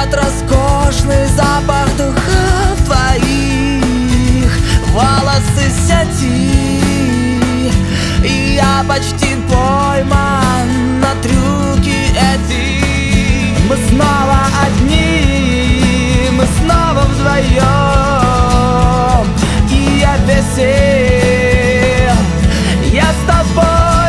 Этот роскошный запах духов твоих, волосы сети, и я почти пойман на трюки эти. Мы снова одни, мы снова вдвоем, и я весел, я с тобой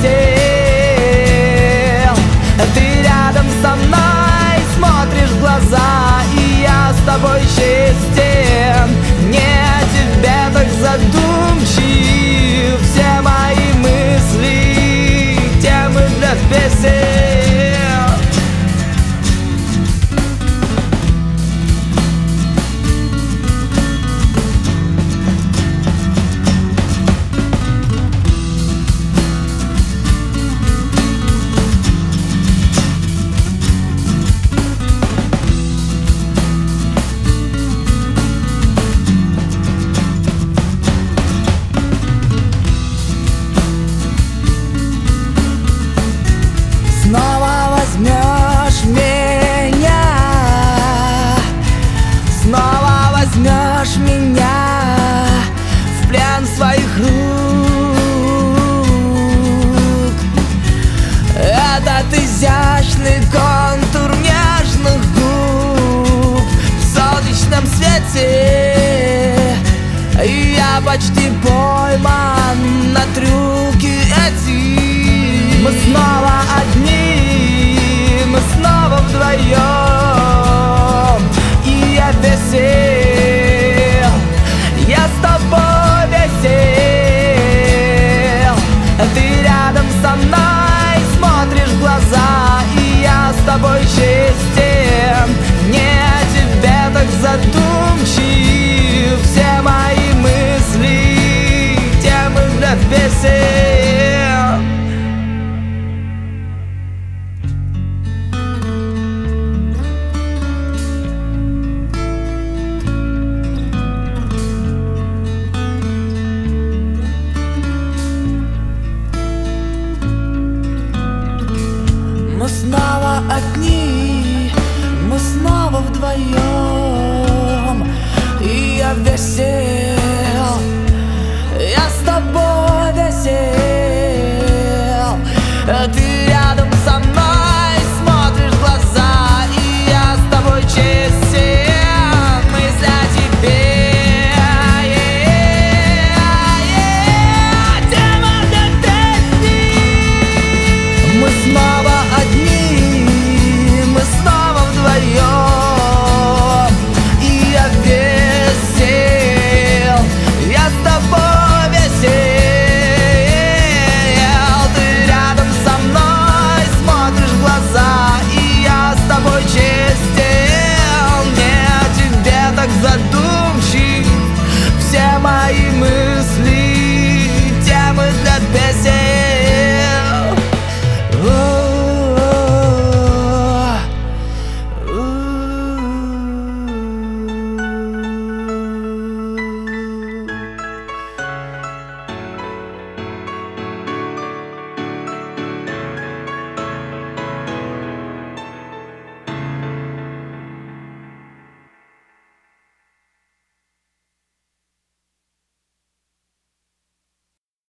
весел. Ты рядом со мной, смотришь в глаза, и я с тобой честен. Не о тебе так задумчив, все мои мысли, темы для песен. Снова возьмешь меня, снова возьмешь меня в плен своих рук. Этот изящный контур нежных губ в солнечном свете, и я почти пойман на трюки эти. Мы снова одни, мы снова вдвоем, и я весел, я с тобой весел. Ты рядом со мной, смотришь в глаза, и я с тобой честен. Не о тебе так задумчив, все мои мысли, темы для песен. Мы снова одни, мы снова вдвоем, и я весел, я с тобой весел. Ты